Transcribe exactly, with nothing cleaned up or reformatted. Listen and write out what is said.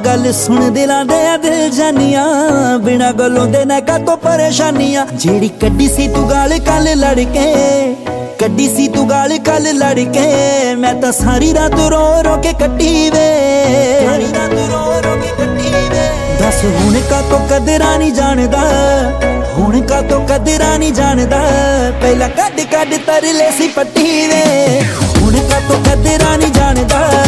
गल सुन दिलां दे दिल जानिया, बिना गलों दे ना का तो परेशानियां। जेड़ी कड्डी सी तू गाल कल लड़के, कड्डी सी तू गाल कल लड़के, मैं तां सारी रात रो रो के कट्टी वे, सारी रात रो रो के कट्टी वे। दस हुण का तो कदरा नहीं जानदा, हुण का तो कदरा नहीं जानदा, पहला कड कड तरले सी पट्टी वे। हुण का तो कदरा नहीं जानदा।